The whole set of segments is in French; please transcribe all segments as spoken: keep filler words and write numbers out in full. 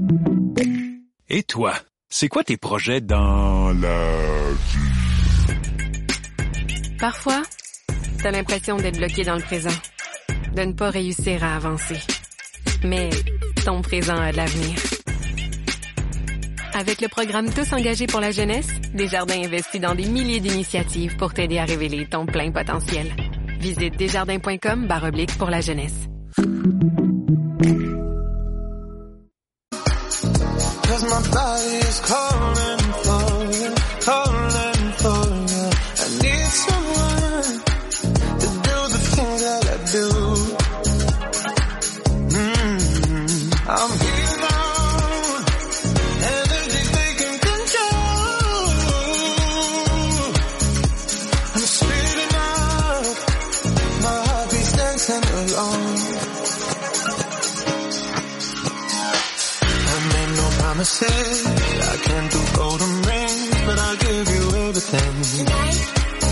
Et toi, c'est quoi tes projets dans la vie? Parfois, t'as l'impression d'être bloqué dans le présent, de ne pas réussir à avancer. Mais ton présent a de l'avenir. Avec le programme Tous engagés pour la jeunesse, Desjardins investit dans des milliers d'initiatives pour t'aider à révéler ton plein potentiel. Visite desjardins.com barre oblique pour la jeunesse. Cause my body is calling for you, calling for you. I need someone to do the things that I do. Mm-hmm. I'm here now, energy taking control. I'm speeding up, my heart beats dancing alone. Promises, I can't do golden rings, but I'll give you everything. Tonight.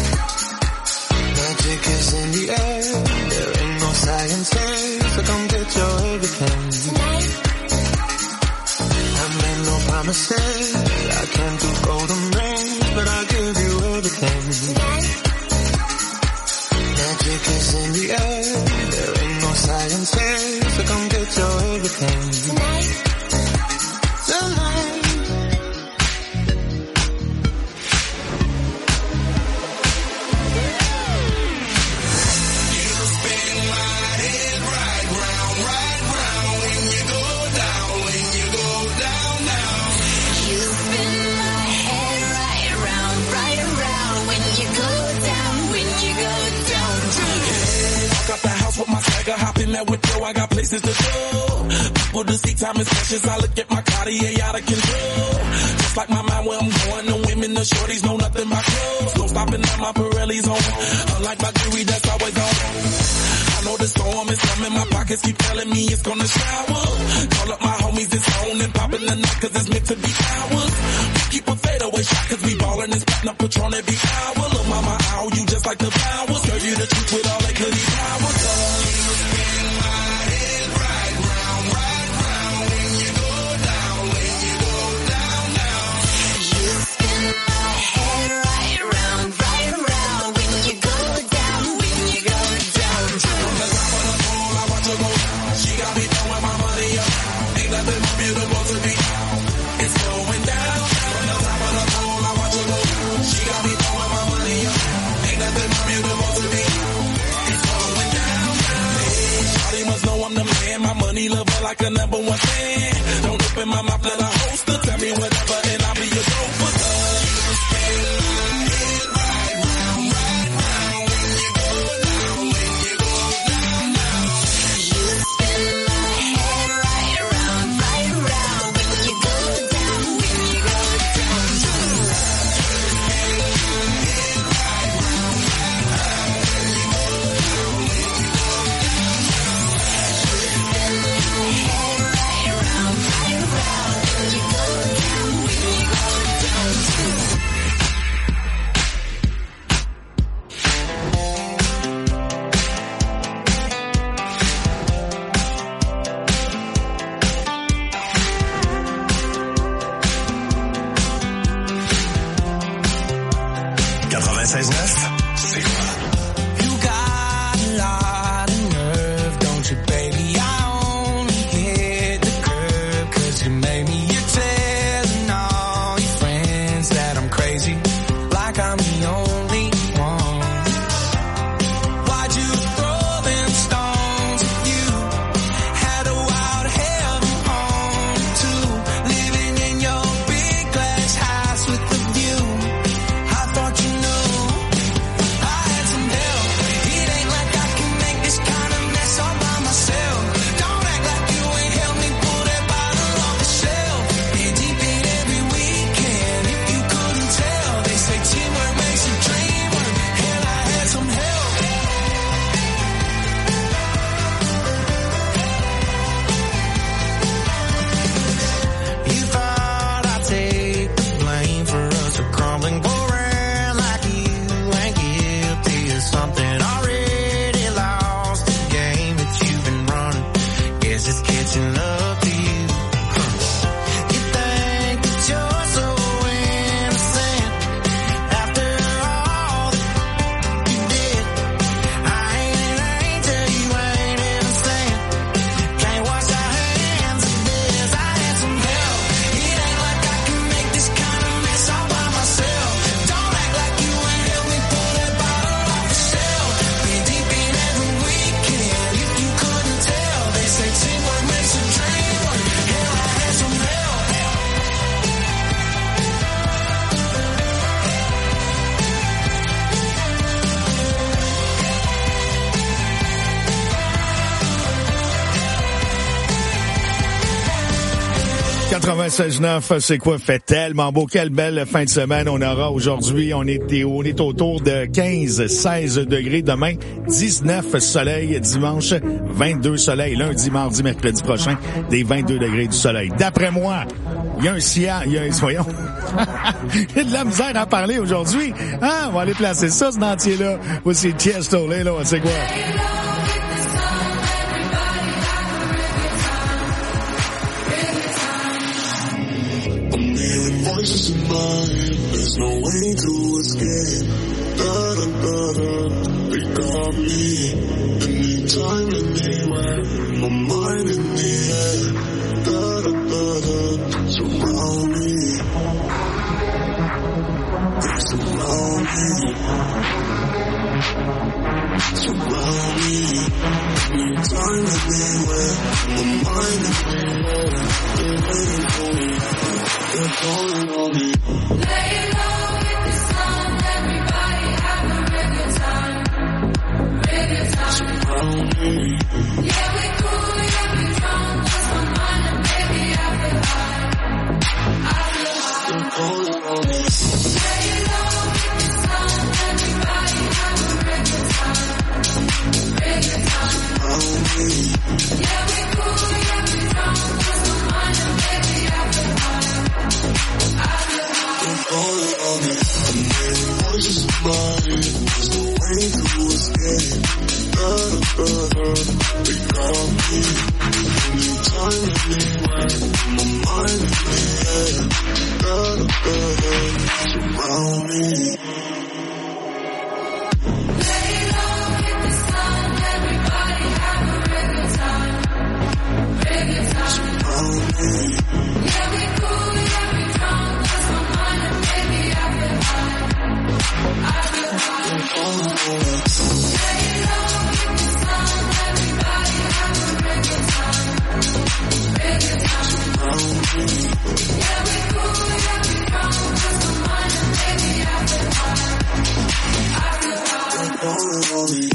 Magic is in the air, there ain't no science here, so come get your everything. Tonight. I made no promises, I can't do golden rings, but I'll give you everything. Tonight. Magic is in the air, there ain't no science here, so come get your everything. Tonight. Hopping that window, I got places to go. People to see, time is precious. I look at my Cartier out of control. Just like my mind where I'm going, the women, the shorties know nothing but clothes. No stopping at my Pirelli's on. Unlike my jewelry, that's always on. I know the storm is coming, my pockets keep telling me it's gonna shower. Call up my homies, it's on and popping the night cause it's meant to be ours. We keep a fadeaway shot cause we ballin' and spittin' up Patron every hour. Look mama, ow, you just like the flowers. Girl, you the truth with all that goody powers. Like a number one fan. Don't open my mouth, let a host tell me whatever and I'll be your go-for. quatre-vingt-seize neuf, c'est quoi? You got a lot of nerve, don't you, baby? I only hit the curb cause you made me. You're telling all your friends that I'm crazy, like I'm the only one. Why'd you throw them stones at you? Had a wild heaven home too, living in your big glass house with the view. I thought you knew I had some help. It ain't like I can make this kind of mess all by myself. Don't act like you ain't helped me pull that bottle off the shelf. quatre-vingt-seize neuf, c'est quoi? Fait tellement beau. Quelle belle fin de semaine on aura aujourd'hui. On est, on est autour de quinze seize degrés. Demain, dix-neuf soleil. Dimanche, vingt-deux soleil. Lundi, mardi, mercredi prochain, des vingt-deux degrés du soleil. D'après moi, il y a un ciel, il y a un, voyons, il y a de la misère à parler aujourd'hui. Hein? On va aller placer ça, ce dentier-là. Voici Tiesto, là, c'est quoi? Voices in my head, there's no way to escape. Da da da da, they got me. Anytime, anywhere, my mind in the air. Da da da da, surround me. They surround me. Surround me. Anytime, anywhere, my mind in the air. They're waiting for me. They're calling on me. Lay low with the sound, everybody have a real good time, real good time. Surround me. Yeah, we cool, yeah, we drunk, lost my mind and baby I feel high, I feel high. They're calling on me. Lay low with the sound, everybody have a real good time, real good time. Surround me. Yeah, we cool, yeah, we drunk, lost my mind and baby I feel high. Calling on me, I'm hearing voices in my head. There's no way to escape. Da da da da, they got me. Anytime, anywhere, my mind in the air. Da da da da, surround me. Lay low with the sound, everybody have a real good time, real good time. Surround me. Yeah, we cool, yeah, we drunk, lost my mind and baby I feel high, I feel high. They're calling on me. Lay low with the sound, everybody have a real good time, real good time. Surround me. Yeah, we cool, yeah, we drunk, lost my mind and baby I feel high, I feel high. They're calling on me.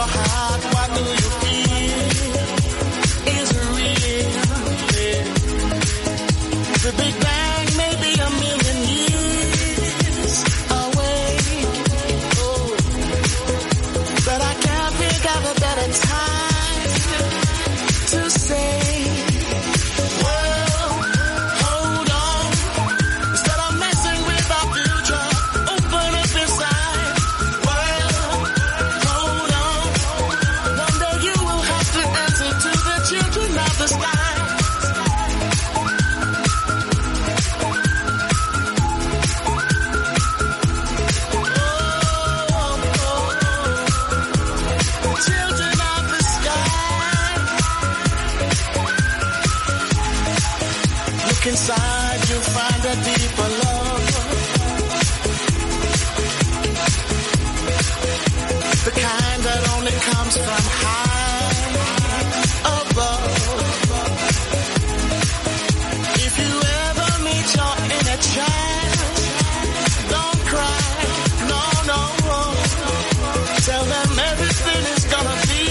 your heart, what do you feel is real? Yeah. The Big Bang may be a million years away, oh, but I can't think of a better time to say, well, hold on, instead of messing with our future, open up inside. Well, hold on, one day you will have to answer to the children of the sky. Children of the sky. Look inside, you'll find a deeper love. The kind that only comes from high above. If you ever meet your inner child, don't cry, no, no. Tell them everything is gonna be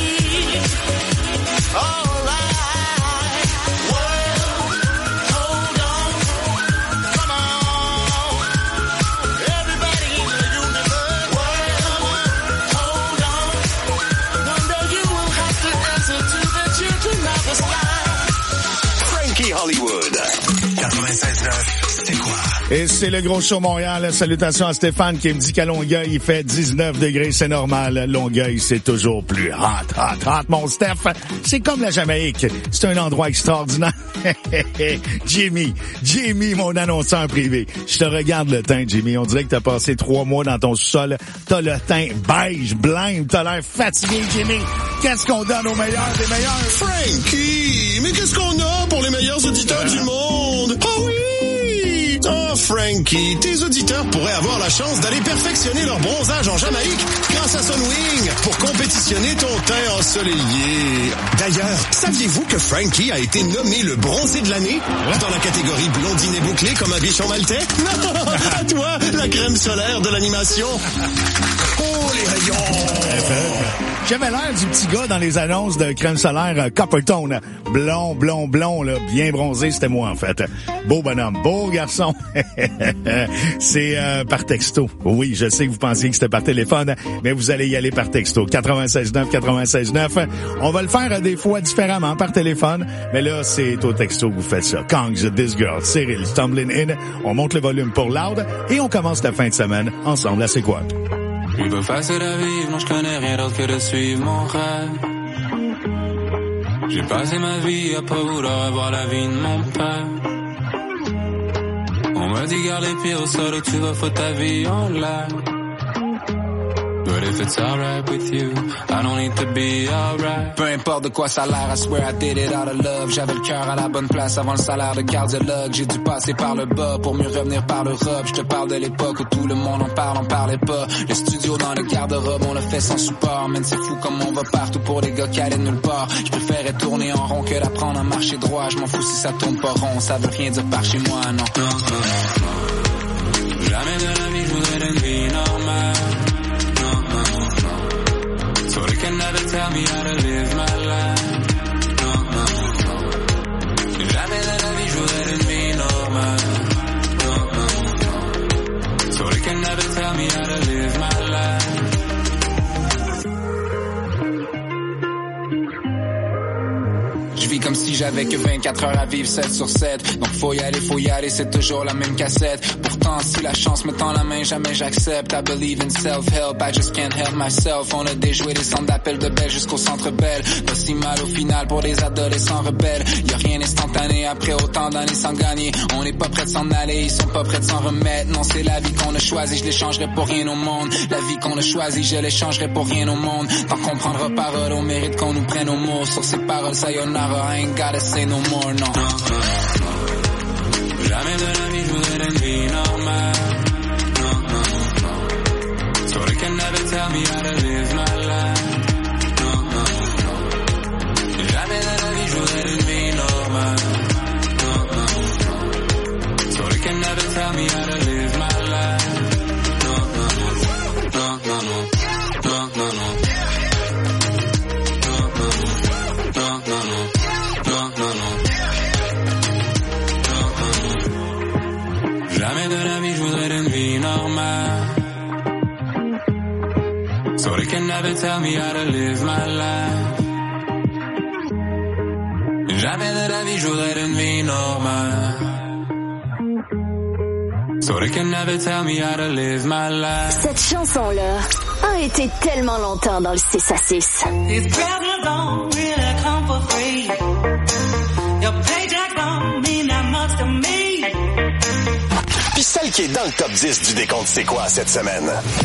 alright. Well, hold on, come on, everybody in the universe. Well, hold on, one day you will have to answer to the children of the sky. Frankie Hollywood. quatre-vingt-seize neuf, c'est quoi? Et c'est le gros show Montréal. Salutations à Stéphane qui me dit qu'à Longueuil, il fait dix-neuf degrés, c'est normal. Longueuil, c'est toujours plus hot, hot, hot, mon Steph. C'est comme la Jamaïque. C'est un endroit extraordinaire. Jimmy, Jimmy, mon annonceur privé. Je te regarde le teint, Jimmy. On dirait que t'as passé trois mois dans ton sol. T'as le teint beige, blême. T'as l'air fatigué, Jimmy. Qu'est-ce qu'on donne aux meilleurs des meilleurs? Frankie, mais qu'est-ce qu'on a pour les meilleurs auditeurs du monde? Oh oui! Oh, Frankie, tes auditeurs pourraient avoir la chance d'aller perfectionner leur bronzage en Jamaïque grâce à Sunwing pour compétitionner ton teint ensoleillé. D'ailleurs, saviez-vous que Frankie a été nommé le bronzé de l'année dans la catégorie blondine et bouclée comme un bichon maltais? Non, à toi, la crème solaire de l'animation. Oh, les rayons! J'avais l'air du petit gars dans les annonces de crème solaire euh, Coppertone. Blond, blond, blond, là, bien bronzé, c'était moi en fait. Beau bonhomme, beau garçon. C'est euh, par texto. Oui, je sais que vous pensiez que c'était par téléphone, mais vous allez y aller par texto. quatre-vingt-seize neuf, quatre-vingt-seize neuf. On va le faire euh, des fois différemment par téléphone, mais là, c'est au texto que vous faites ça. Kongs, This Girl, Cyril, Stumbling In. On monte le volume pour Loud et on commence la fin de semaine ensemble. Là, c'est quoi? Je veux facile à vivre, non je connais rien d'autre que de suivre mon rêve. J'ai passé ma vie à pas vouloir avoir la vie de mon père. On m'a dit garde les pieds au sol ou tu vas foutre ta vie en l'air. But if it's alright with you, I don't need to be alright. Peu importe de quoi ça a l'air, I swear I did it out of love. J'avais le cœur à la bonne place avant le salaire de cardiologue. J'ai dû passer par le bas pour mieux revenir par l'Europe. Je te parle de l'époque où tout le monde en parle, on parlait pas. Le studio dans le garde-robe, on le fait sans support. Man, c'est fou comme on va partout pour des gars qui allaient nulle part. Je préférais tourner en rond que d'apprendre à marcher droit. Je m'en fous si ça tourne pas rond, ça veut rien dire par chez moi, non. non, non, non. Jamais de la vie je voudrais une vie normale. So they can never tell me how to live my life. No, no, no. Jamais de la vie je voudrais une vie normale. No, no, no. So they can never tell me how to live my life. Je vis comme si j'avais que vingt-quatre heures à vivre, sept sur sept. Donc faut y aller, faut y aller, c'est toujours la même cassette. Pourtant, si la chance me tend la main, jamais j'accepte. I believe in self-help, I just can't help myself. On a déjoué des centres d'appel de Belle jusqu'au centre Belle. Pas si mal au final pour des adolescents rebelles. Y'a rien d'instantané après autant d'années sans gagner. On n'est pas prêt de s'en aller, ils sont pas prêts de s'en remettre. Non, c'est la vie qu'on a choisie, je l'échangerai pour rien au monde. La vie qu'on a choisie, je l'échangerai pour rien au monde. Tant qu'on prendra parole, on mérite qu'on nous prenne au mot. Sur ces paroles, sayonara, I ain't gotta say no more, no. Jamais de la vie je voudrais une vie normale. No, no, no. So they can never tell me how to live my life. No, no, no. Jamais de la vie je voudrais une vie normale. No, no, no. So they can never tell me how to live my life. No, no, no. No, no, no. No, no, no. So they can never tell me how to live my life. Jamais de la vie je voudrais une vie normale. So they can never tell me how to live my life. Cette chanson-là a été tellement longtemps dans le six à six. Puis celle qui est dans le top dix du décompte c'est quoi cette semaine?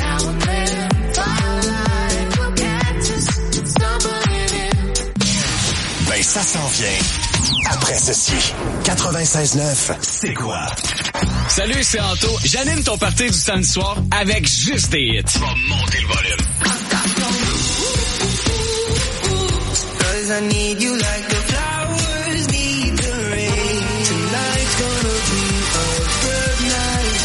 Ben ça s'en vient. Après ceci, quatre-vingt-seize neuf, c'est quoi? Salut, c'est Anto. J'anime ton party du samedi soir avec juste des hits. Va monter le volume. Cause I need you like the flowers need the rain. Tonight's gonna be a good night.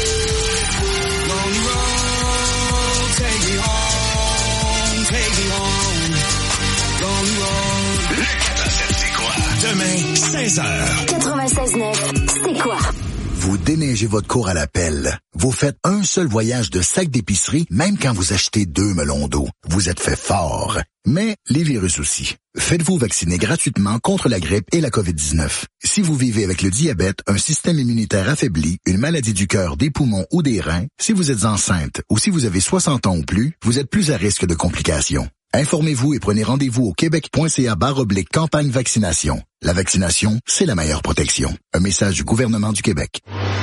Lonely road, take me home, take me home. Lonely road. Le quatre-vingt-sept, c'est quoi? Demain, seize heures. quatre-vingt-seize neuf, c'est quoi? Vous déneigez votre cour à la pelle. Vous faites un seul voyage de sac d'épicerie, même quand vous achetez deux melons d'eau. Vous êtes fait fort. Mais les virus aussi. Faites-vous vacciner gratuitement contre la grippe et la covid dix-neuf. Si vous vivez avec le diabète, un système immunitaire affaibli, une maladie du cœur, des poumons ou des reins, si vous êtes enceinte ou si vous avez soixante ans ou plus, vous êtes plus à risque de complications. Informez-vous et prenez rendez-vous au québec.ca barre oblique campagne vaccination. La vaccination, c'est la meilleure protection. Un message du gouvernement du Québec.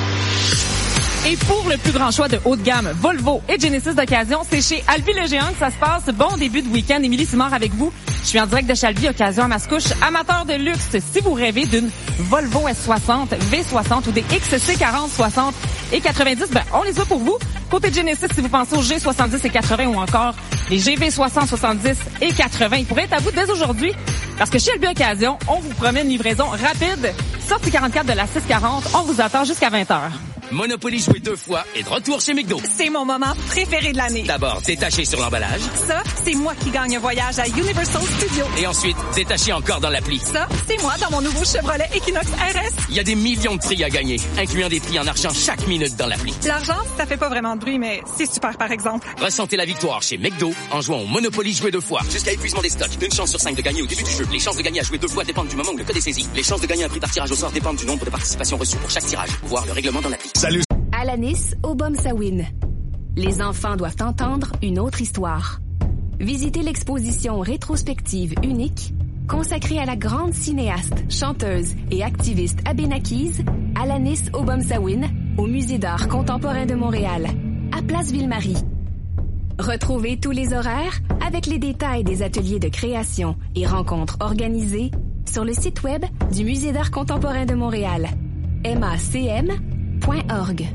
Et pour le plus grand choix de haut de gamme, Volvo et Genesis d'occasion, c'est chez Albi le Géant que ça se passe. Bon début de week-end. Émilie Simard avec vous. Je suis en direct de chez Albi, occasion à Mascouche. Amateur de luxe, si vous rêvez d'une Volvo S soixante, V soixante ou des X C quarante, soixante et quatre-vingt-dix, ben, on les a pour vous. Côté Genesis, si vous pensez aux G soixante-dix et quatre-vingts ou encore les G V soixante, soixante-dix et quatre-vingts, ils pourraient être à vous dès aujourd'hui. Parce que chez Albi Occasion, on vous promet une livraison rapide. Sortie quarante-quatre de la six quarante, on vous attend jusqu'à vingt heures. Monopoly joué deux fois et de retour chez McDo. C'est mon moment préféré de l'année. D'abord, détaché sur l'emballage. Ça, c'est moi qui gagne un voyage à Universal Studios. Et ensuite, détaché encore dans l'appli. Ça, c'est moi dans mon nouveau Chevrolet Equinox R S. Il y a des millions de prix à gagner, incluant des prix en argent chaque minute dans l'appli. L'argent, ça fait pas vraiment de bruit, mais c'est super par exemple. Ressentez la victoire chez McDo en jouant au Monopoly joué deux fois. Jusqu'à épuisement des stocks. Une chance sur cinq de gagner au début du jeu. Les chances de gagner à jouer deux fois dépendent du moment où le code est saisi. Les chances de gagner un prix par tirage au sort dépendent du nombre de participations reçues pour chaque tirage. Voir le règlement dans l'appli. Salut. Alanis Obomsawin. Les enfants doivent entendre une autre histoire. Visitez l'exposition rétrospective unique consacrée à la grande cinéaste, chanteuse et activiste abénaquise Alanis Obomsawin au Musée d'art contemporain de Montréal, à Place Ville-Marie. Retrouvez tous les horaires avec les détails des ateliers de création et rencontres organisées sur le site web du Musée d'art contemporain de Montréal, m a c m point org.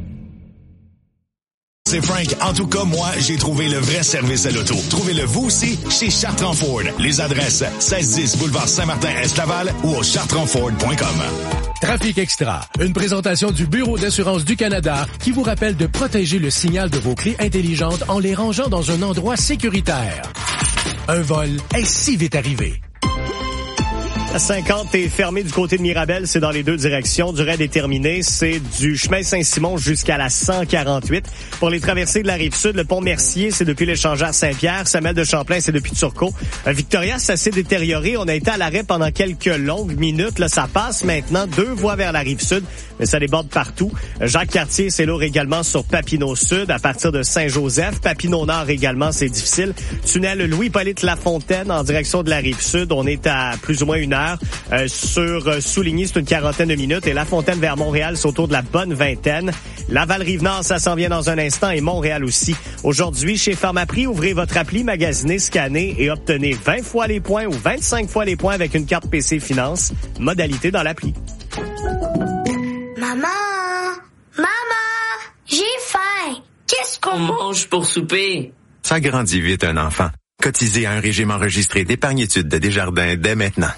C'est Frank. En tout cas, moi, j'ai trouvé le vrai service à l'auto. Trouvez-le vous aussi chez Chartrand Ford. Les adresses seize dix boulevard Saint-Martin-Est Laval ou au chartrand ford point com. Trafic Extra, une présentation du Bureau d'assurance du Canada qui vous rappelle de protéger le signal de vos clés intelligentes en les rangeant dans un endroit sécuritaire. Un vol est si vite arrivé. La cinquante est fermée du côté de Mirabel, c'est dans les deux directions. Durée déterminée, c'est du chemin Saint-Simon jusqu'à la cent quarante-huit. Pour les traversées de la Rive-Sud, le pont Mercier, c'est depuis l'échangeur Saint-Pierre. Samuel de Champlain, c'est depuis Turcot. Victoria, ça s'est détérioré. On a été à l'arrêt pendant quelques longues minutes. Là, ça passe maintenant deux voies vers la Rive-Sud, mais ça déborde partout. Jacques-Cartier, c'est lourd également sur Papineau-Sud à partir de Saint-Joseph. Papineau-Nord également, c'est difficile. Tunnel Louis-Hippolyte Lafontaine en direction de la Rive-Sud. On est à plus ou moins une heure. Euh, sur euh, Souligny, c'est une quarantaine de minutes. Et La Fontaine vers Montréal, c'est autour de la bonne vingtaine. Laval-Rive-Nord, ça s'en vient dans un instant. Et Montréal aussi. Aujourd'hui, chez Pharmaprix, ouvrez votre appli, magasinez, scannez et obtenez vingt fois les points ou vingt-cinq fois les points avec une carte P C Finance. Modalité dans l'appli. Maman! Maman! J'ai faim! Qu'est-ce qu'on mange pour souper? Ça grandit vite, un enfant. Cotisez à un régime enregistré d'épargne-études de Desjardins dès maintenant.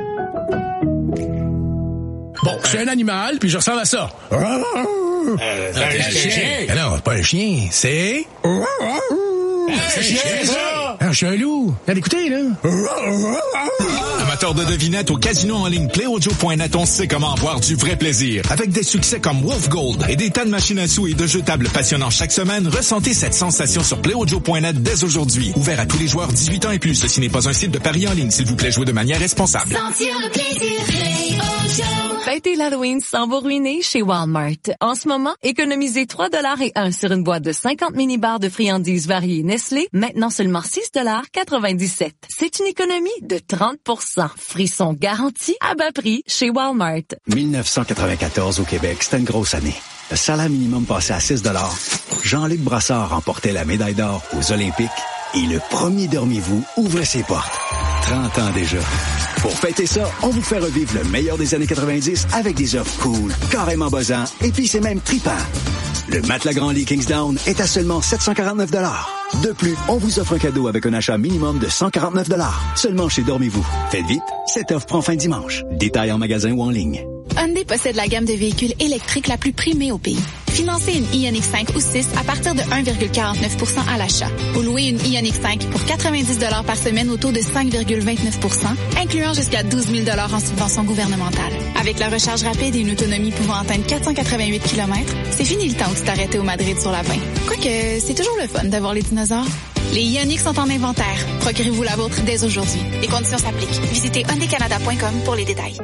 Bon, je suis un animal, puis je ressemble à ça. Euh, c'est un chien. chien. Non, c'est pas un chien, c'est... C'est un chien, ça! Ah, je suis un loup. Viens d'écouter, là. Amateur de devinettes au casino en ligne PlayOjo point net, on sait comment avoir du vrai plaisir. Avec des succès comme Wolf Gold et des tas de machines à sous et de jeux tables passionnants chaque semaine, ressentez cette sensation sur PlayOjo point net dès aujourd'hui. Ouvert à tous les joueurs dix-huit ans et plus. Ceci n'est pas un site de paris en ligne. S'il vous plaît, jouez de manière responsable. Sentir le plaisir, PlayOjo. Fêtez l'Halloween sans vous ruiner chez Walmart. En ce moment, économisez trois dollars et un sur une boîte de cinquante mini-bars de friandises variées Nestlé, maintenant seulement six dollars quatre-vingt-dix-sept. C'est une économie de trente pour cent. Frisson garanti à bas prix chez Walmart. dix-neuf cent quatre-vingt-quatorze au Québec, c'était une grosse année. Le salaire minimum passait à six dollars. Jean-Luc Brassard remportait la médaille d'or aux Olympiques et le premier Dormez-vous ouvrait ses portes. trente ans déjà. Pour fêter ça, on vous fait revivre le meilleur des années quatre-vingt-dix avec des offres cool, carrément buzzants, et puis c'est même trippant. Le matelas Grand Lit Kingsdown est à seulement sept cent quarante-neuf dollars. De plus, on vous offre un cadeau avec un achat minimum de cent quarante-neuf dollars. Seulement chez Dormez-vous. Faites vite, cette offre prend fin dimanche. Détails en magasin ou en ligne. Hyundai possède la gamme de véhicules électriques la plus primée au pays. Financez une Ioniq cinq ou six à partir de un virgule quarante-neuf pour cent à l'achat. Ou louez une Ioniq cinq pour quatre-vingt-dix dollars par semaine au taux de cinq virgule vingt-neuf pour cent, incluant jusqu'à douze mille dollars en subvention gouvernementale. Avec la recharge rapide et une autonomie pouvant atteindre quatre cent quatre-vingt-huit kilomètres, c'est fini le temps où tu t'arrêtais au Madrid sur la vingt. Quoique, c'est toujours le fun d'avoir les dinosaures. Les Ioniq sont en inventaire. Procurez-vous la vôtre dès aujourd'hui. Les conditions s'appliquent. Visitez hyundai canada point com pour les détails.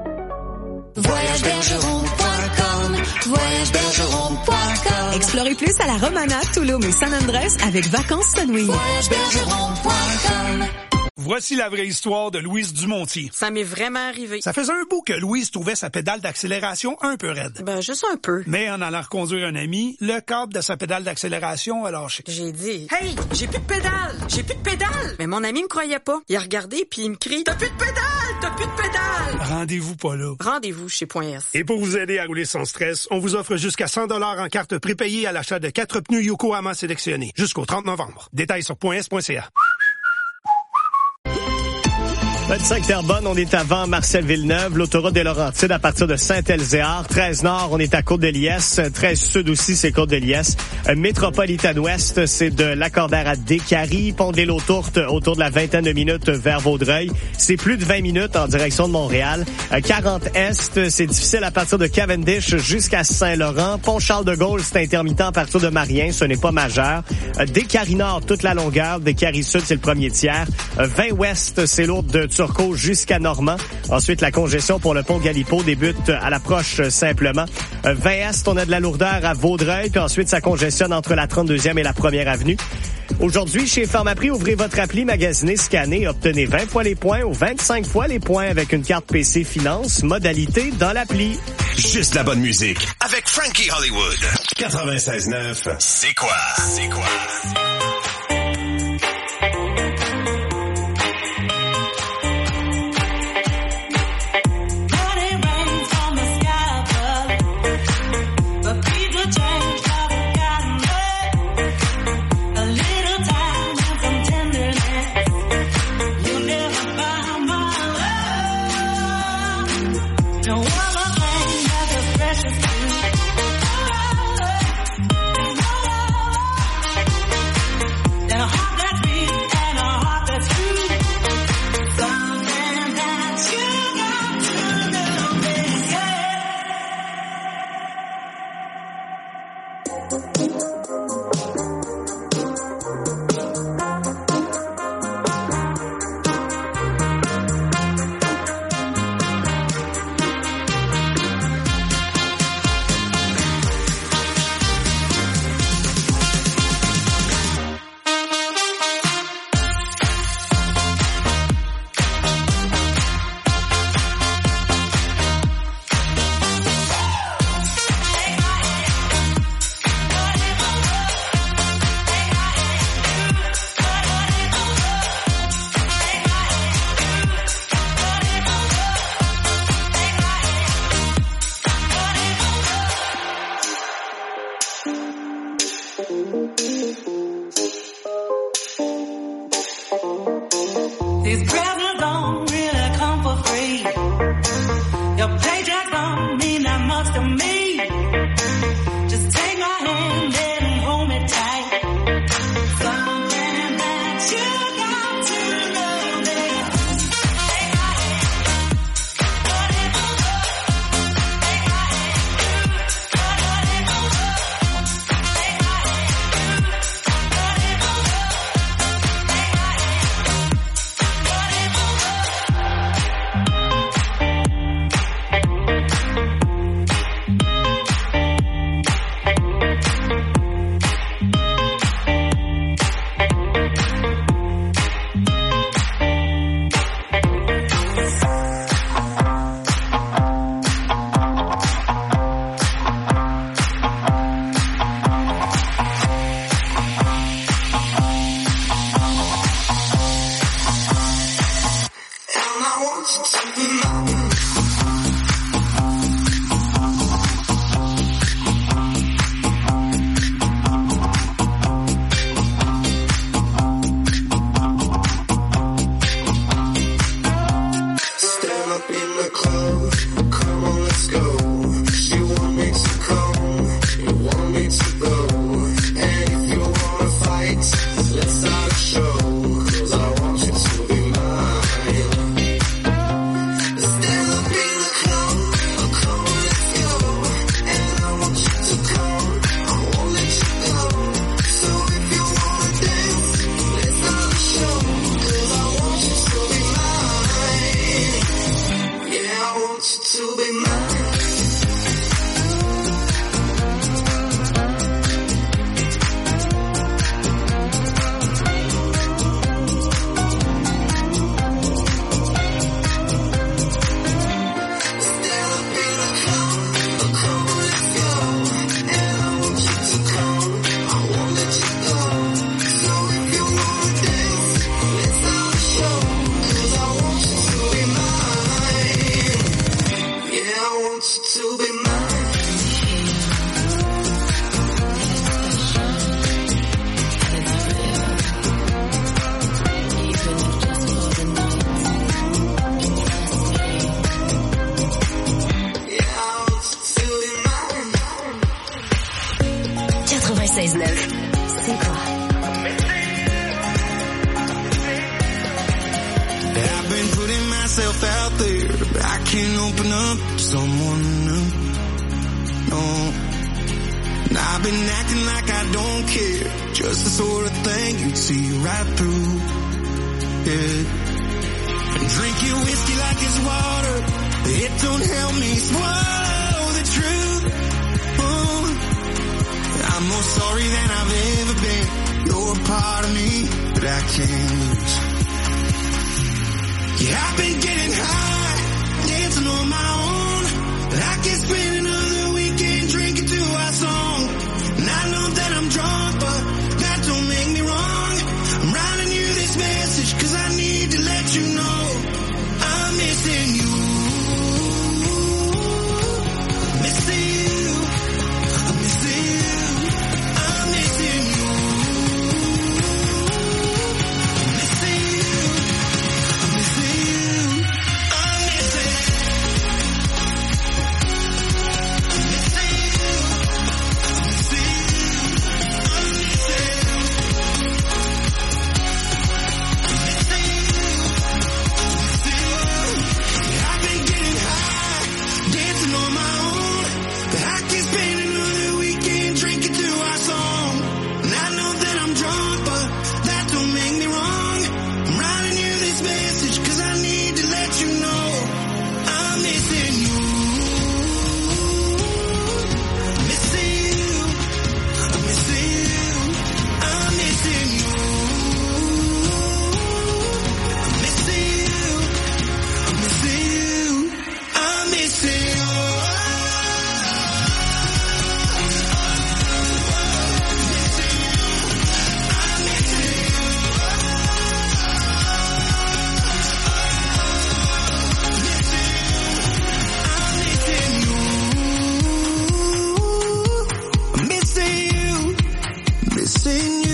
voyage bergeron point com voyage bergeron point com Explorez plus à la Romana, Tulum et San Andrés avec Vacances Sunwing. voyage bergeron point com Voici la vraie histoire de Louise Dumontier. Ça m'est vraiment arrivé. Ça faisait un bout que Louise trouvait sa pédale d'accélération un peu raide. Ben, juste un peu. Mais en allant reconduire un ami, le câble de sa pédale d'accélération a lâché. J'ai dit, « Hey, j'ai plus de pédale! J'ai plus de pédale! » Mais mon ami me croyait pas. Il a regardé puis il me crie, « T'as plus de pédale! T'as plus de pédale! » Rendez-vous pas là. Rendez-vous chez Point S. Et pour vous aider à rouler sans stress, on vous offre jusqu'à cent dollars en carte prépayée à l'achat de quatre pneus Yokohama sélectionnés jusqu'au trente novembre. Détails sur point s point c a. vingt-cinq Terrebonne, on est avant Marcel-Villeneuve, l'autoroute des Laurentides à partir de Saint-Elzéar. treize Nord, on est à Côte-de-Liesse. treize Sud aussi, c'est Côte-de-Liesse. Métropolitane Ouest, c'est de Lacordaire à Décarie. Pont de l'Île-aux-Tourtes, autour de la vingtaine de minutes vers Vaudreuil. C'est plus de vingt minutes en direction de Montréal. quarante Est, c'est difficile à partir de Cavendish jusqu'à Saint-Laurent. Pont Charles-de-Gaulle, c'est intermittent à partir de Marien, ce n'est pas majeur. Décarie Nord, toute la longueur. Décarie Sud, c'est le premier tiers. vingt Ouest, c'est l'autre de Turcot jusqu'à Normand. Ensuite, la congestion pour le pont Galipo débute à l'approche simplement. vingt Est, on a de la lourdeur à Vaudreuil, puis ensuite, ça congestionne entre la trente-deuxième et la première avenue. Aujourd'hui, chez Pharmaprix, ouvrez votre appli, magasinez, scannez, obtenez vingt fois les points ou vingt-cinq fois les points avec une carte P C Finance. Modalité dans l'appli. Juste la bonne musique avec Frankie Hollywood. quatre-vingt-seize neuf, c'est quoi? C'est quoi? Something that you myself out there, but I can't open up to someone new. No. And I've been acting like I don't care, just the sort of thing you'd see right through. Yeah. And drink your whiskey like it's water, but it don't help me swallow the truth. Oh, I'm more sorry than I've ever been. You're a part of me that I can't lose. Yeah, I've been getting high, dancing on my own, but I can't spend another weekend drinking to our song. And I know that I'm drunk, but that don't make me wrong. I'm writing you this message, cause I need to let you know I'm missing you. Missing you. I'm missing you. I'm missing you. I'm missing you. I'm missing you. I'm missing you. I'm missing you. I'm missing I've been getting high, dancing on my own, but I can't spend another weekend drinking to our song. And I know that I'm drunk, but that don't make me wrong. I'm writing you this message, cause I need to let you know I'm missing you. I'm missing you. I'm missing you. I'm missing you. I'm missing you. I'm missing you. I'm missing you. I'm missing you. Missing you.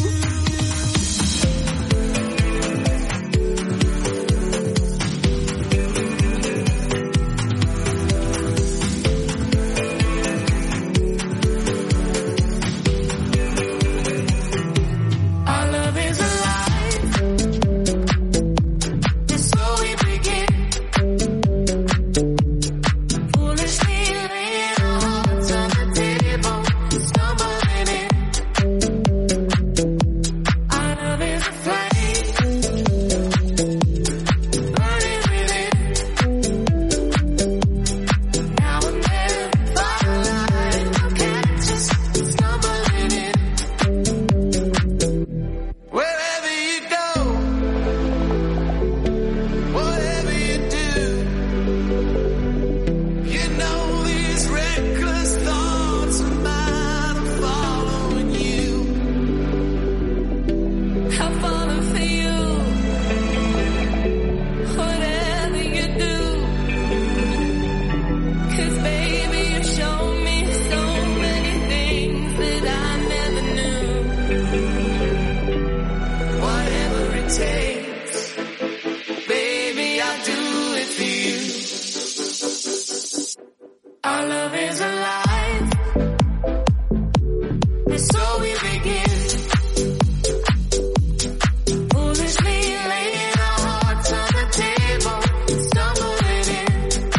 Our love is alive. And so we begin. Foolishly laying our hearts on the table, stumbling in. Our love is a flame, burning within. Now and then, firelight will catch us, stumbling in. Wherever you go, whatever you do, you know these reckless thoughts of mine are following you. I'm falling for you, whatever you do. Cause baby, you show me so many things that I never knew. Whatever it takes, baby, I'll do it for you. Our love is alive, and so we begin. Foolishly laying our hearts on the table, stumbling in.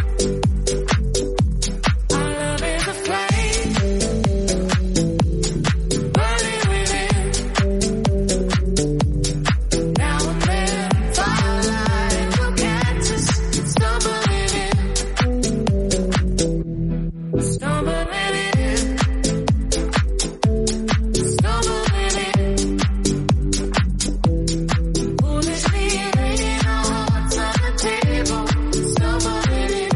Our love is a flame, burning within. Now and then, firelight will catch us, stumbling in. Stumbling in. Stumbling in. Foolishly laying our hearts on the table, stumbling in.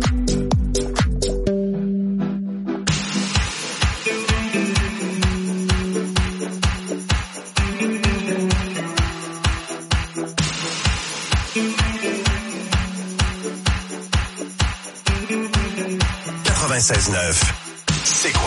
quatre-vingt-seize neuf. C'est quoi?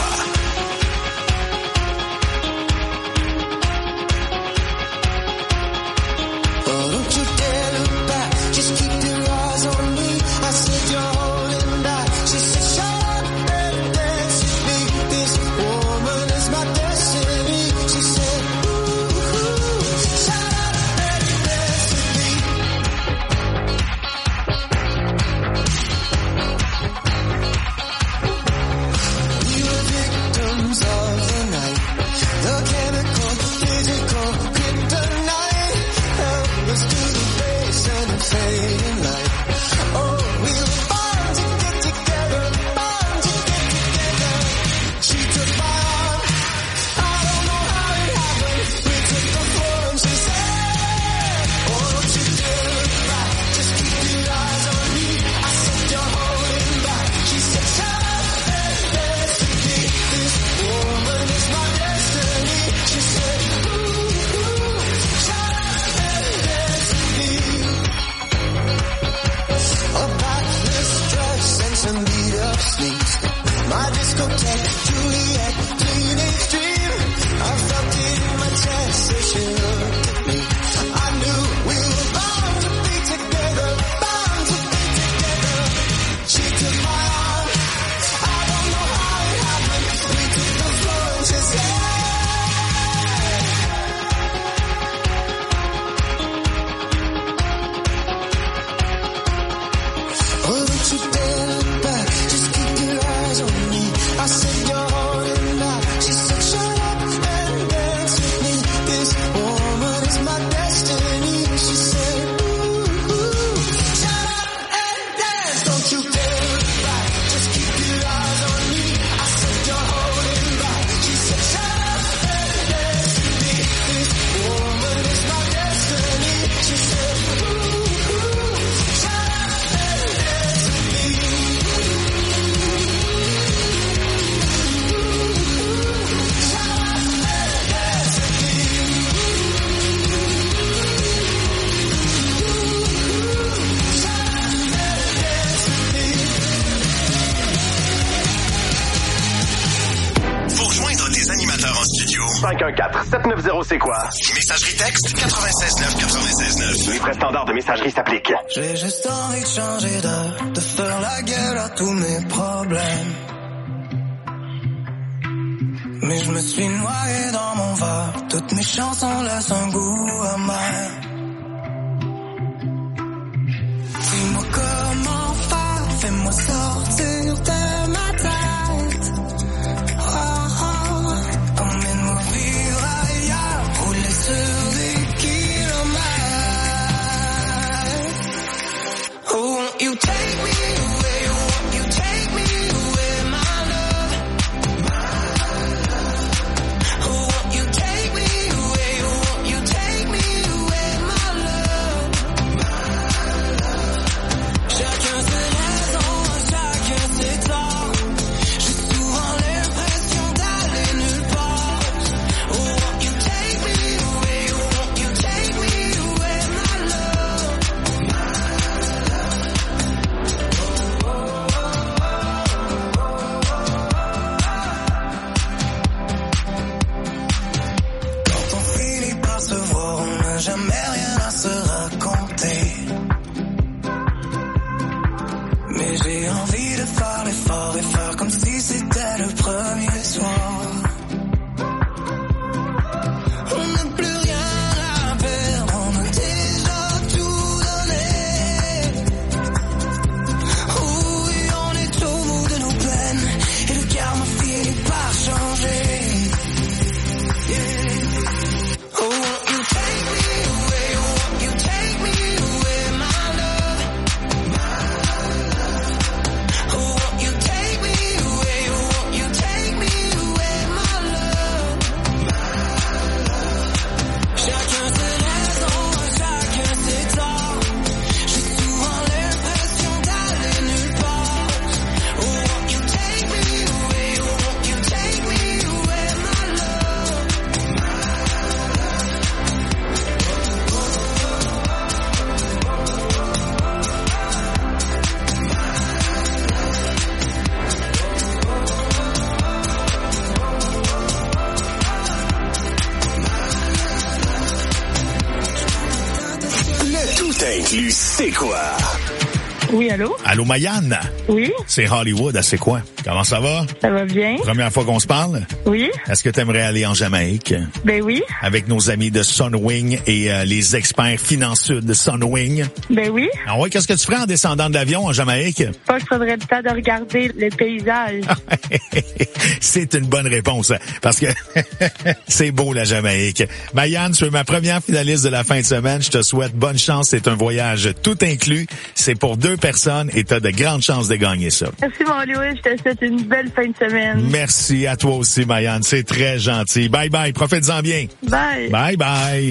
Oh, don't you dare look back, just keep your eyes on me. I said you're holding back. She said shut up and dance with me. This woman is my destiny. She said ooh, ooh, shut up and dance with me. cinq un quatre, sept neuf zéro c'est quoi? Messagerie texte quatre-vingt-seize neuf quatre-vingt-seize neuf. Les frais standards de messagerie s'appliquent. J'ai juste envie de changer d'air, de faire la gueule à tous mes problèmes. Mais je me suis noyé dans mon verre, toutes mes chansons laissent un goût amer. Dis-moi comment faire, fais-moi sortir de ma tête. Oh, oh, emmène-moi vivre ailleurs, rouler sur des kilomètres. Oh, won't you take me away, won't you take me away, my love. Oh, won't you take me away, won't you take me away, my love. Chacun ses raisons, chacun ses torts. J'ai souvent l'impression d'aller nulle part. Oh, won't you take me away, won't you take me away, my love. Quand on finit par se voir, on n'a jamais rien à se raconter. Mais j'ai envie de faire l'effort et faire comme si c'était le premier soir. On n'a plus rien à perdre, on a déjà tout donné. Oh oui, on est au bout de nos peines et le karma finit par changer. Yeah. Oh, won't you take me away, won't you take me away, my love. Oh, won't you take me away, won't you take me away, my love. Chacun ses raisons, chacun ses torts. J'ai souvent l'impression d'aller nulle part. Oh, won't you take me away, won't you take me away, my love. Le tout inclus, c'est quoi? Oui, allô? Allô, Mayane? Oui? C'est Hollywood, à c'est quoi? Comment ça va? Ça va bien? Première fois qu'on se parle? Oui? Est-ce que tu aimerais aller en Jamaïque? Ben oui. Avec nos amis de Sunwing et euh, les experts financiers de Sunwing? Ben oui. Ah ouais, qu'est-ce que tu ferais en descendant de l'avion en Jamaïque? Pas qu'il faudrait le temps de regarder le paysage. C'est une bonne réponse, parce que c'est beau la Jamaïque. Mayane, tu es ma première finaliste de la fin de semaine. Je te souhaite bonne chance. C'est un voyage tout inclus. C'est pour deux personnes et tu as de grandes chances de gagner ça. Merci, mon Louis. Je te souhaite une belle fin de semaine. Merci à toi aussi, Mayane. C'est très gentil. Bye bye. Profite-en bien. Bye. Bye bye.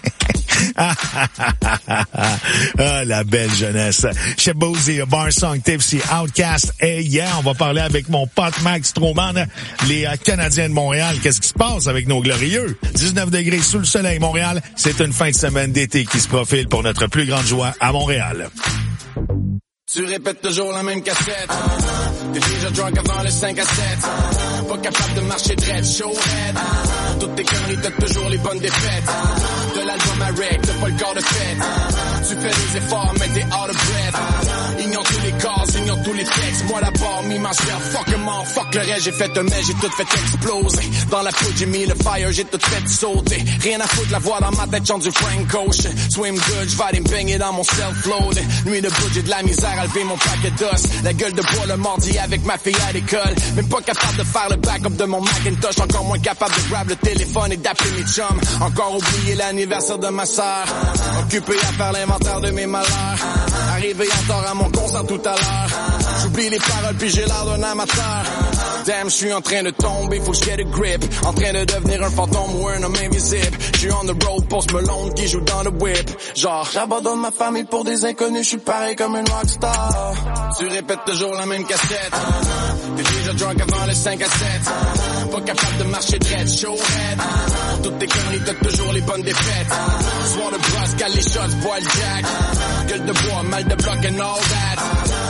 Ah, la belle jeunesse. Chez Boozy, Bar Song, Tipsy, Outcast. Et hier, on va parler avec mon pote Max Stroman, les euh, Canadiens de Montréal. Qu'est-ce qui se passe avec nos glorieux? dix-neuf degrés sous le soleil, Montréal. C'est une fin de semaine d'été qui se profile pour notre plus grande joie à Montréal. Tu répètes toujours la même cassette. T'es déjà drunk avant le cinq à sept. Pas capable de marcher dread, show head. Toutes tes conneries, t'as toujours les bonnes défaites. De l'album à rec, t'as pas le corps de fête. Tu fais des efforts, mais t'es out of breath. Ignore tous les cases, ignore tous les textes. Moi d'abord, me myself, fuck em all, fuck le reste. J'ai fait un mais j'ai tout fait exploser. Dans la poudre, j'ai mis le fire, j'ai tout fait sauter. Rien à foutre, la voix dans ma tête chante du Frank Ocean. Swim good, j'vais aller me baigner dans mon self-load. Nuit de bout, j'ai de la misère à lever mon paquet d'os. La gueule de bois le mardi avec ma fille à l'école. Même pas capable de faire le backup de mon Macintosh. Encore moins capable de grab le téléphone et d'appeler mes chums. Encore oublié l'anniversaire de ma sœur. Occupé à faire l'inventaire de mes malheurs. Arrivé en tort à mon concert tout à l'heure. J'oublie les paroles puis j'ai l'air d'un amateur. Damn, je suis en train de tomber, faut que je get a grip. En train de devenir un fantôme ou un homme invisible. Je suis on the road, Post Malone qui joue dans le whip. Genre, j'abandonne ma famille pour des inconnus, je suis pareil comme une rockstar. Tu répètes toujours la même cassette. T'es déjà drunk avant le cinq à sept. Pas capable de marcher dread, show head. Toutes tes conneries, t'as toujours les bonnes défaites. Soir de brosse, cale les shots, bois le jack. Gueule de bois, mal de bloc and all that.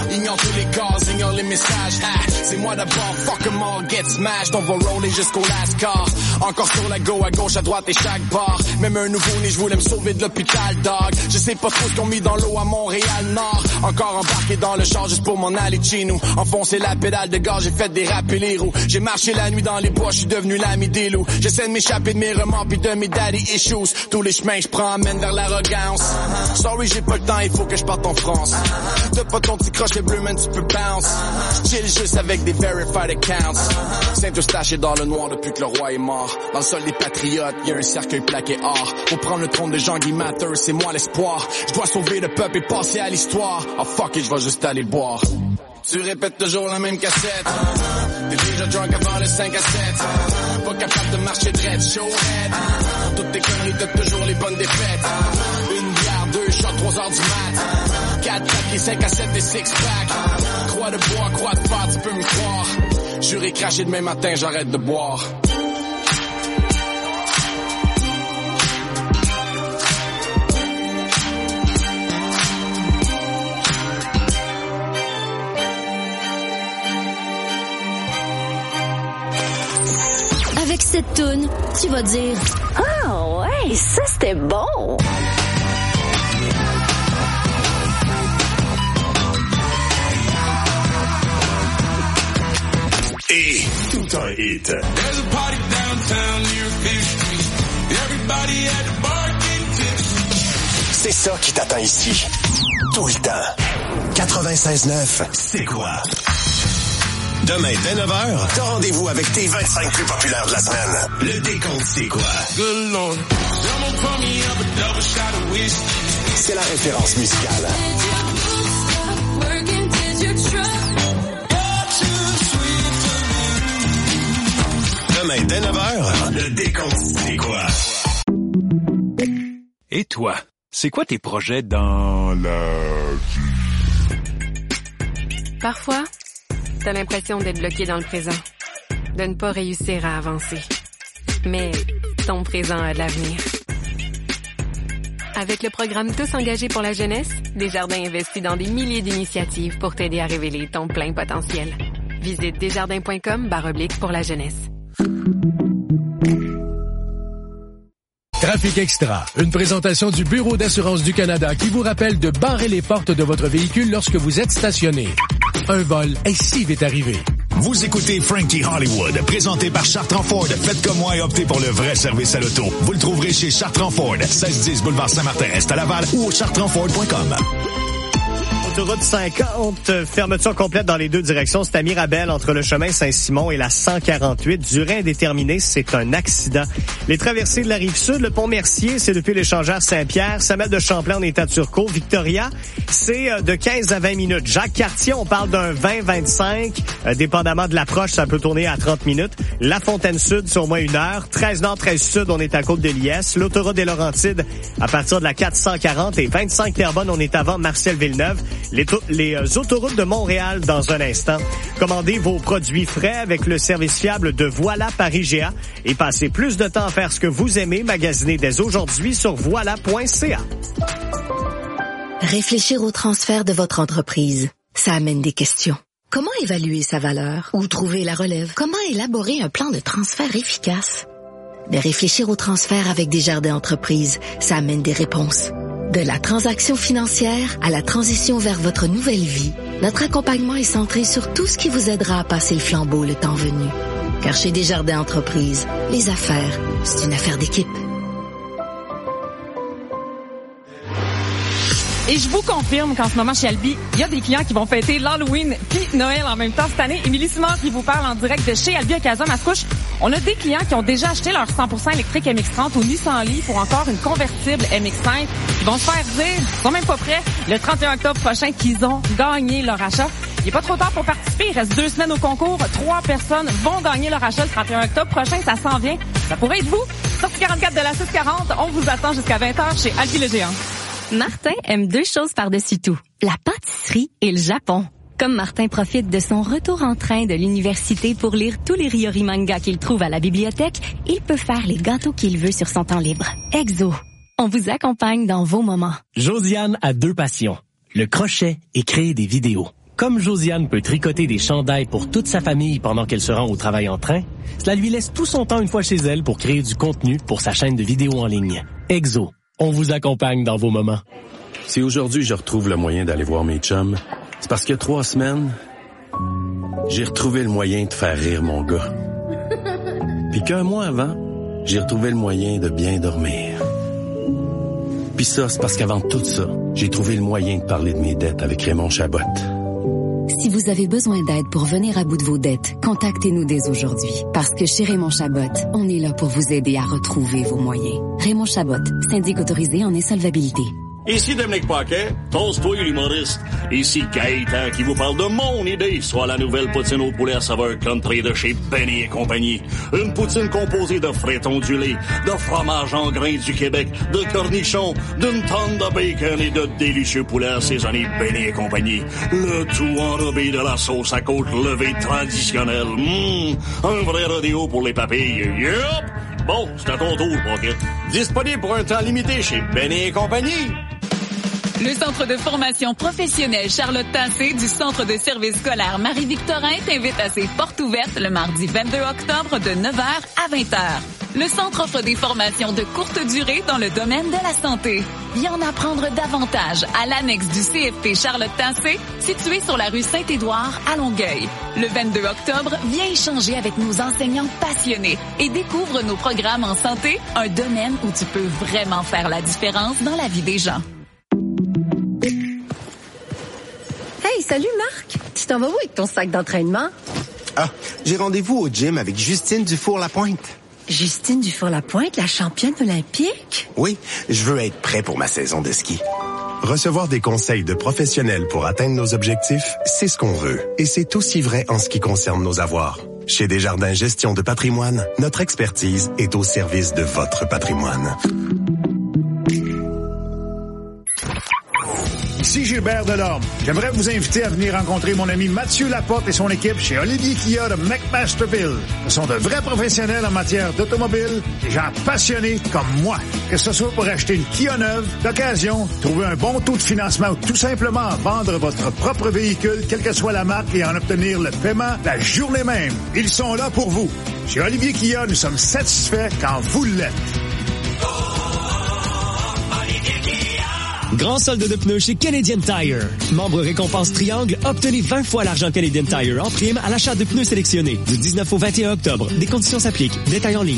Ignore tous les gaz, ignore les messages. Ah, c'est moi d'abord, fuck em all, get smashed. On va roller jusqu'au last car. Encore sur la go, à gauche, à droite et chaque bar. Même un nouveau-né, je voulais me sauver de l'hôpital, dog. Je sais pas trop ce qu'on mis dans l'eau à Montréal-Nord. Encore embarqué dans le char juste pour m'en aller de chez nous. Enfoncer la pédale de gaz, j'ai fait déraper les roues. J'ai marché la nuit dans les bois, je suis devenu l'ami des loups. J'essaie de m'échapper de mes remords pis de mes daddy issues. Tous les chemins que je prends mènent vers l'arrogance. Sorry, j'ai pas le temps, il faut que je parte en France. T'as pas ton petit crochet bleu, man, tu peux bounce. Chill juste avec des verified accounts. Saint-Eustache est dans le noir depuis que le roi est mort. Dans le sol des patriotes, y a un cercueil plaqué or. Pour prendre le trône de Jean-Guy Mathers, c'est moi l'espoir. Je dois sauver le peuple et passer à l'histoire. Oh fuck it, je vais juste aller boire. Tu répètes toujours la même cassette. T'es déjà drunk avant le cinq à sept. Pas capable de marcher dread, showhead. Toutes tes conneries, t'as toujours les bonnes défaites. Une bière, deux shots, trois heures du mat. Quatre paquets, cinq à sept et six pack. Croix de bois, croix de fer, tu peux me croire. Juré craché demain matin, j'arrête de boire. Avec cette toune, tu vas dire « Ah ouais, ça c'était bon! » Et tout un hit. There's a party downtown near Fifth Street. Everybody at the bar getting tipsy. C'est ça qui t'attend ici. Tout le temps. quatre-vingt-seize neuf, c'est quoi? Demain, dès neuf heures, t'as rendez-vous avec tes vingt-cinq plus populaires de la semaine. Le décompte, c'est quoi? Good Lord. Someone pour me up a double shot of whiskey. C'est la référence musicale. Demain, dès neuf heures, le décompte, c'est quoi? Et toi, c'est quoi tes projets dans la vie? Parfois, t'as l'impression d'être bloqué dans le présent, de ne pas réussir à avancer. Mais ton présent a de l'avenir. Avec le programme Tous engagés pour la jeunesse, Desjardins investit dans des milliers d'initiatives pour t'aider à révéler ton plein potentiel. Visite desjardins.com barre oblique pour la jeunesse. Trafic Extra, une présentation du Bureau d'assurance du Canada qui vous rappelle de barrer les portes de votre véhicule lorsque vous êtes stationné. Un vol est si vite arrivé. Vous écoutez Frankie Hollywood, présenté par Chartrand Ford. Faites comme moi et optez pour le vrai service à l'auto. Vous le trouverez chez Chartrand Ford, seize dix boulevard Saint-Martin-Est à Laval ou au chartrand ford point com. Autoroute cinquante, fermeture complète dans les deux directions. C'est à Mirabel, entre le chemin Saint-Simon et la cent quarante-huit. Durée indéterminée, c'est un accident. Les traversées de la Rive-Sud, le pont Mercier, c'est depuis l'échangeur Saint-Pierre. Samuel de Champlain, on est à Turcot. Victoria, c'est de quinze à vingt minutes. Jacques-Cartier, on parle d'un vingt à vingt-cinq. Euh, dépendamment de l'approche, ça peut tourner à trente minutes. La Fontaine-Sud, c'est au moins une heure. treize nord, treize sud, on est à Côte-de-Liesse. L'autoroute des Laurentides, à partir de la quatre cent quarante. Et vingt-cinq Terrebonne, on est avant Marcel-Villeneuve. Les, les euh, autoroutes de Montréal dans un instant. Commandez vos produits frais avec le service fiable de Voilà par I G A et passez plus de temps à faire ce que vous aimez. Magasinez dès aujourd'hui sur voilà point c a. Réfléchir au transfert de votre entreprise, ça amène des questions. Comment évaluer sa valeur? Où trouver la relève? Comment élaborer un plan de transfert efficace? Mais réfléchir au transfert avec Desjardins Entreprises, ça amène des réponses. De la transaction financière à la transition vers votre nouvelle vie, notre accompagnement est centré sur tout ce qui vous aidera à passer le flambeau le temps venu. Car chez Desjardins Entreprises, les affaires, c'est une affaire d'équipe. Et je vous confirme qu'en ce moment, chez Albi, il y a des clients qui vont fêter l'Halloween puis Noël en même temps cette année. Émilie Simard qui vous parle en direct de chez Albi Ocasio-Mascouche. On a des clients qui ont déjà acheté leur cent pour cent électrique M X trente au Nissan Leaf pour encore une convertible M X cinq. Ils vont se faire dire, ils sont même pas prêts, le trente et un octobre prochain qu'ils ont gagné leur achat. Il n'est pas trop tard pour participer. Il reste deux semaines au concours. Trois personnes vont gagner leur achat le trente et un octobre prochain. Ça s'en vient. Ça pourrait être vous. Sortie quarante-quatre de la six quarante. On vous attend jusqu'à vingt heures chez Albi le Géant. Martin aime deux choses par-dessus tout, la pâtisserie et le Japon. Comme Martin profite de son retour en train de l'université pour lire tous les Ryori mangas qu'il trouve à la bibliothèque, il peut faire les gâteaux qu'il veut sur son temps libre. Exo, on vous accompagne dans vos moments. Josiane a deux passions, le crochet et créer des vidéos. Comme Josiane peut tricoter des chandails pour toute sa famille pendant qu'elle se rend au travail en train, cela lui laisse tout son temps une fois chez elle pour créer du contenu pour sa chaîne de vidéos en ligne. Exo, on vous accompagne dans vos moments. Si aujourd'hui je retrouve le moyen d'aller voir mes chums, c'est parce que trois semaines, j'ai retrouvé le moyen de faire rire mon gars. Puis qu'un mois avant, j'ai retrouvé le moyen de bien dormir. Puis ça, c'est parce qu'avant tout ça, j'ai trouvé le moyen de parler de mes dettes avec Raymond Chabot. Si vous avez besoin d'aide pour venir à bout de vos dettes, contactez-nous dès aujourd'hui. Parce que chez Raymond Chabot, on est là pour vous aider à retrouver vos moyens. Raymond Chabot, syndic autorisé en insolvabilité. Ici Dominique Paquet, toast-toi l'humoriste. Ici Gaëtan qui vous parle de mon idée, soit la nouvelle poutine au poulet à saveur country de chez Benny et compagnie. Une poutine composée de frites ondulées, de fromage en grains du Québec, de cornichons, d'une tonne de bacon et de délicieux poulets assaisonnés Benny et compagnie. Le tout enrobé de la sauce à côte levée traditionnelle. Mmh, un vrai rodéo pour les papilles. Yup! Bon, c'est à ton tour, Paquet. Disponible pour un temps limité chez Benny et compagnie. Le Centre de formation professionnelle Charlotte Tassé du Centre de services scolaires Marie-Victorin t'invite à ses portes ouvertes le mardi vingt-deux octobre de neuf heures à vingt heures. Le centre offre des formations de courte durée dans le domaine de la santé. Viens en apprendre davantage à l'annexe du C F P Charlotte Tassé, situé sur la rue Saint-Édouard à Longueuil. Le vingt-deux octobre, viens échanger avec nos enseignants passionnés et découvre nos programmes en santé, un domaine où tu peux vraiment faire la différence dans la vie des gens. Hey, salut Marc! Tu t'en vas où avec ton sac d'entraînement? Ah, j'ai rendez-vous au gym avec Justine Dufour-Lapointe. Justine Dufour-Lapointe, la championne olympique? Oui, je veux être prêt pour ma saison de ski. Recevoir des conseils de professionnels pour atteindre nos objectifs, c'est ce qu'on veut. Et c'est aussi vrai en ce qui concerne nos avoirs. Chez Desjardins Gestion de patrimoine, notre expertise est au service de votre patrimoine. Ici Gilbert Delorme. J'aimerais vous inviter à venir rencontrer mon ami Mathieu Laporte et son équipe chez Olivier Kia de McMasterville. Ce sont de vrais professionnels en matière d'automobile, des gens passionnés comme moi. Que ce soit pour acheter une Kia neuve, d'occasion, trouver un bon taux de financement ou tout simplement vendre votre propre véhicule, quelle que soit la marque, et en obtenir le paiement la journée même. Ils sont là pour vous. Chez Olivier Kia, nous sommes satisfaits quand vous l'êtes. Grand solde de pneus chez Canadian Tire. Membre récompense Triangle, obtenez vingt fois l'argent Canadian Tire en prime à l'achat de pneus sélectionnés. Du dix-neuf au vingt et un octobre. Des conditions s'appliquent. Détails en ligne.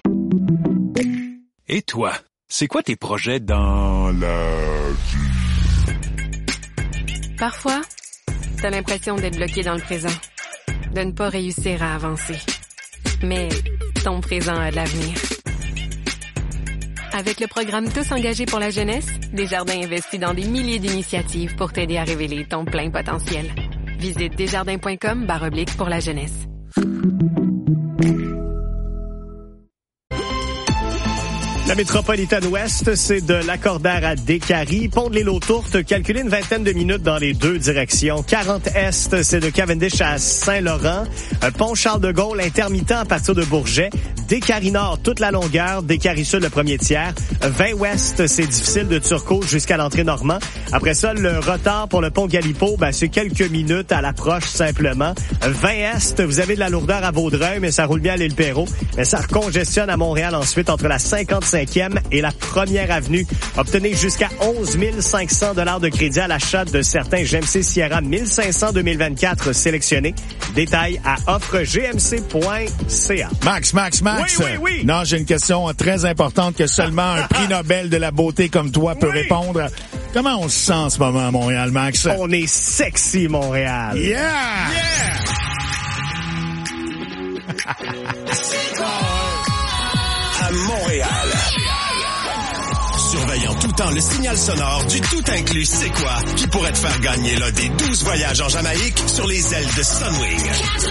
Et toi, c'est quoi tes projets dans la vie? Parfois, t'as l'impression d'être bloqué dans le présent, de ne pas réussir à avancer. Mais ton présent a de l'avenir. Avec le programme Tous engagés pour la jeunesse, Desjardins investit dans des milliers d'initiatives pour t'aider à révéler ton plein potentiel. Visite desjardins.com barre oblique pour la jeunesse. La métropolitaine ouest, c'est de Lacordaire à Décarie. Pont de l'île aux Tourtes, calculez une vingtaine de minutes dans les deux directions. quarante est, c'est de Cavendish à Saint-Laurent. Pont Charles de Gaulle, intermittent à partir de Bourget. Décarie Nord, toute la longueur. Décarie Sud, le premier tiers. vingt ouest, c'est difficile de Turcot jusqu'à l'entrée Normand. Après ça, le retard pour le pont Galipo, ben, c'est quelques minutes à l'approche simplement. vingt est, vous avez de la lourdeur à Vaudreuil, mais ça roule bien à l'île Perrot. Mais ça recongestionne à Montréal ensuite entre la cinquante-cinquième et la première avenue. Obtenez jusqu'à onze mille cinq cents dollars de crédit à l'achat de certains G M C Sierra mille cinq cents deux mille vingt-quatre sélectionnés. Détails à offre g m c point c a. Max, Max, Max. Oui, oui, oui. Non, j'ai une question très importante que seulement un prix Nobel de la beauté comme toi peut oui. répondre. Comment on se sent en ce moment à Montréal, Max? On est sexy, Montréal. Yeah! Yeah! À Montréal. Surveillant tout le temps le signal sonore du tout inclus C'est quoi qui pourrait te faire gagner l'un des douze voyages en Jamaïque sur les ailes de Sunwing.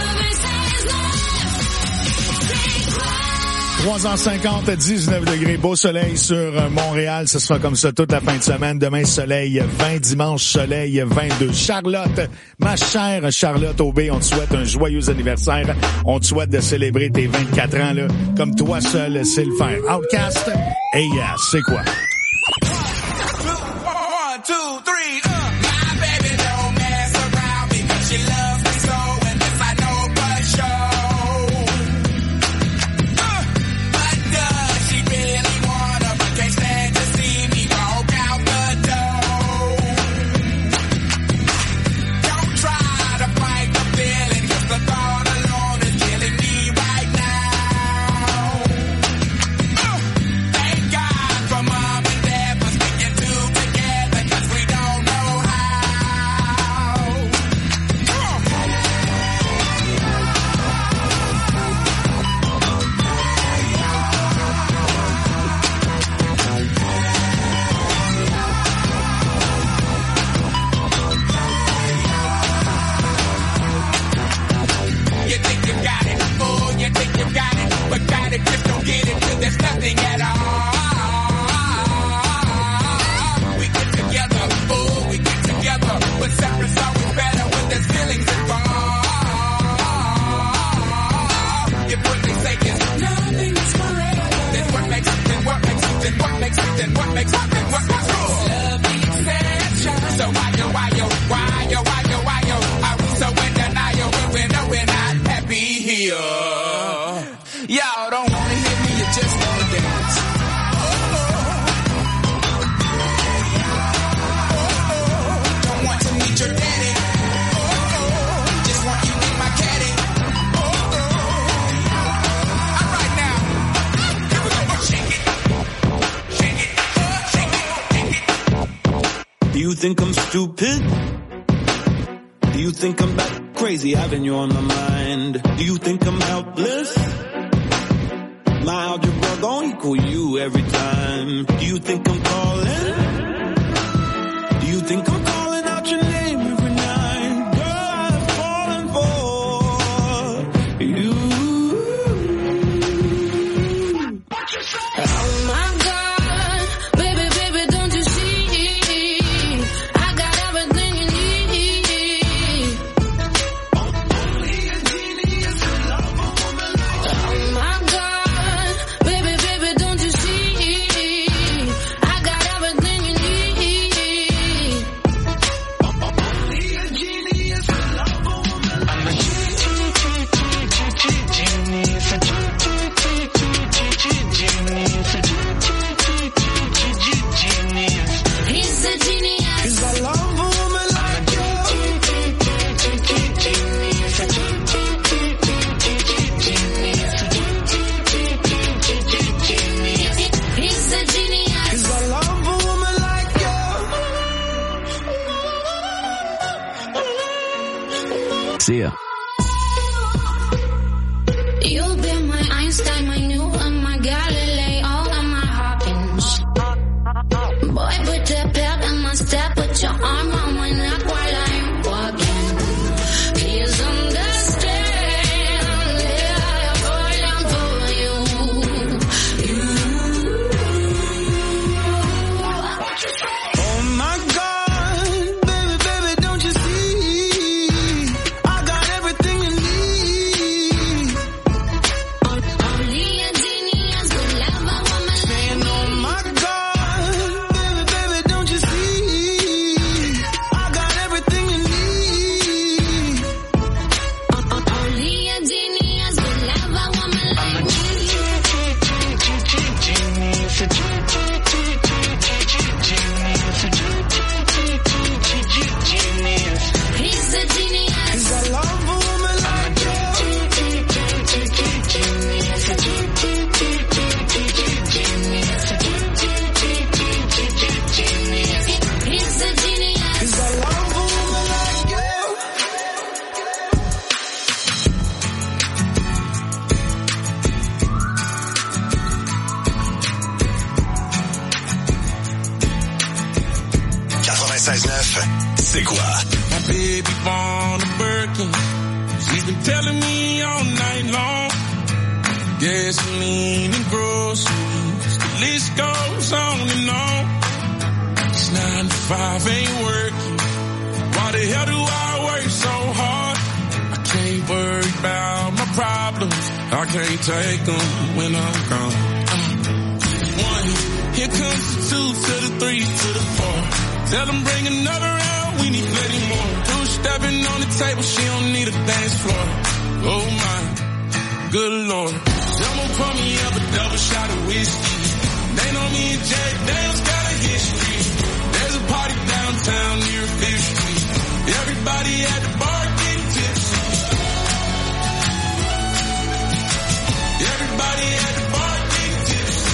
trois heures cinquante, dix-neuf degrés, beau soleil sur Montréal. Ce sera comme ça toute la fin de semaine. Demain, soleil vingt, dimanche, soleil vingt-deux. Charlotte, ma chère Charlotte Aubé, on te souhaite un joyeux anniversaire. On te souhaite de célébrer tes vingt-quatre ans, là, comme toi seul, c'est le faire. Outcast, et hey, yeah, c'est quoi? One, two, three, uh. My baby don't mess around me. So why yo, why yo, why yo, why yo, why yo? Are we so in denial when we know we're not happy here? Y'all don't wanna hear me, you just wanna dance. Don't want to meet your daddy. Just want you in my caddy. Alright now, here we go. Shake it, shake it, shake it, shake it. Do you think I'm stupid? Do you think I'm back crazy having you on my mind? Do you think I'm helpless? My algebra gon' equal you every time. Do you think I'm calling? Do you think I'm calling out your name every night? Girl, I'm falling for you. Oh my God, baby, baby, don't you see? I got everything you need. Only a genius can love a woman like you. Oh my God, baby, baby, don't you see? I got everything you need. Only a genius can love a woman like you. I'm a genius, a genius. He's a genius. 'Cause I love a woman like you. He's a genius. 'Cause I love a woman like you. See ya. You've been my Einstein, my Newton, my Galileo, and my Hawkins. Boy, put the pep in my step, put your arm on my neck while I'm walking. Please understand, yeah, I'm falling for you. Oh my God, baby, baby, don't you see? I got everything you need. Only a genius will love a woman like Saying, oh my God, baby, baby, don't you see? I got everything you need. Only a genius will love a woman like He's a genius. 'Cause I love a woman like you. He's a genius. 'Cause I love a woman like you. quatre-vingt-seize neuf, c'est quoi? My baby born a Birkin. She's been telling me all night long. Gasoline and groceries. The list goes on and on. It's nine to five ain't working. Why the hell do I work so hard? I can't worry about my problems. I can't take them when I'm gone. Uh, one, here comes the two to the three to the four. Tell them bring another round, we need plenty more. Two stepping on the table, she don't need a dance floor. Oh my, good lord. Someone pour me up a double shot of whiskey. They know me and Jack Daniels got a history. There's a party downtown near Fifth Street. Everybody at the bar getting tipsy. Everybody at the bar getting tipsy.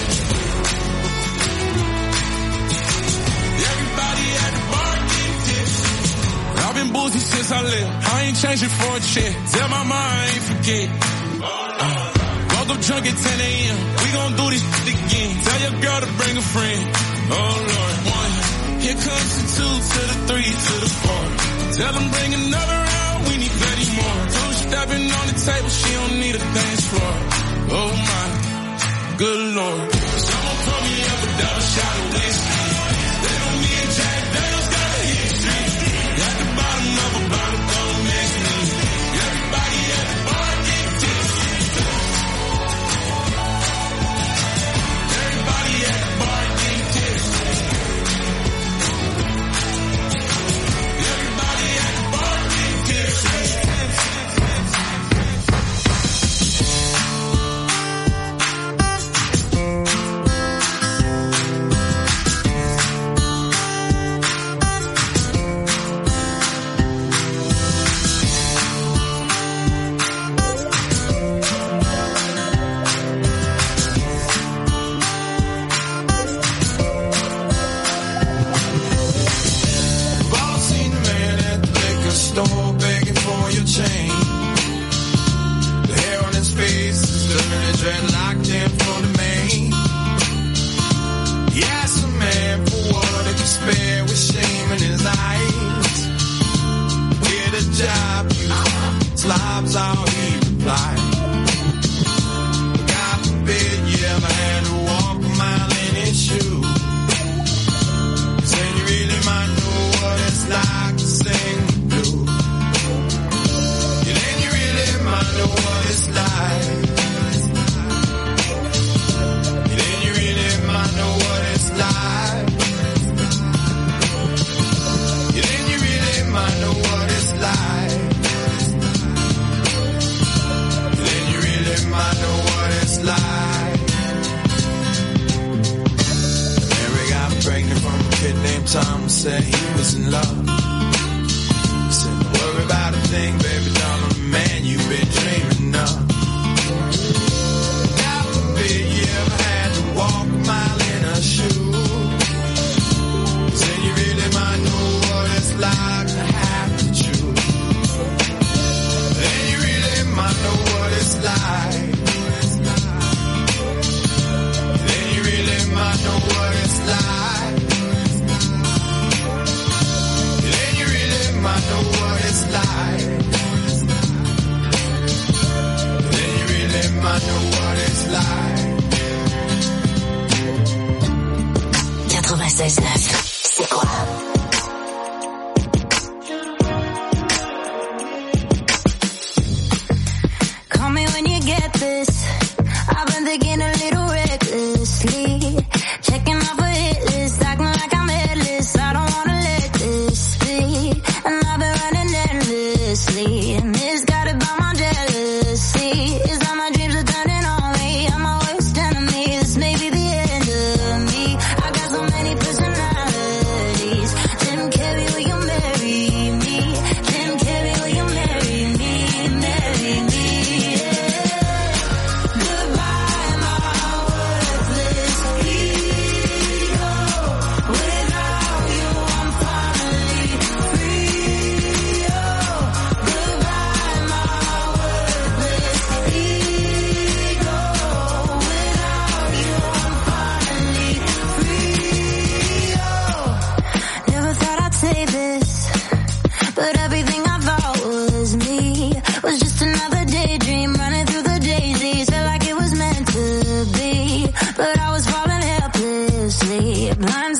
Everybody at the bar getting tipsy. I've been boozy since I left. I ain't changing for a check. Tell my mom I ain't forget. Uh, woke up drunk at ten a.m. We gon' do this shit again. Tell your girl to bring a friend. Oh Lord, one. Here comes the two to the three to the four. Tell them bring another round, we need plenty more. Two stepping on the table, she don't need a dance floor. Oh my, good lord. Someone pour me up a double shot of whiskey. They know me and Jack Daniels got a history. At the bottom of a bottle, don't miss me. Everybody at the bar get tipsy. Everybody at the bar get tipsy. that he was in love. Said, don't worry about a thing, baby, doll, I'm the man you've been dreaming of. God forbid you ever had to walk a mile in a shoe. Then you really might know what it's like to have to choose. Then you really might know what it's like. Then you really might know what it's like. Then you really might know what it's like. Then you really might know what it's like. quatre-vingt-seize neuf. C'est quoi? Call me when you get this. I've been thinking a little recklessly. Checking off a hit list, acting like I'm headless. I don't wanna let this be. And I've been running endlessly. And it's got it by my jealousy. It's like my dreams are turning on me. I'm my worst enemy. This may be the end of me. I got so many personalities. Jim Carrey, will you marry me? Jim Carrey, will you marry me? Marry me, yeah. Goodbye, my worthless ego. Without you, I'm finally free. Oh, goodbye, my worthless ego. Without you, I'm finally free. Oh, never thought I'd say this, but everything I thought was me was just another daydream running through the daisies. Felt like it was meant to be, but I was falling helplessly. Blind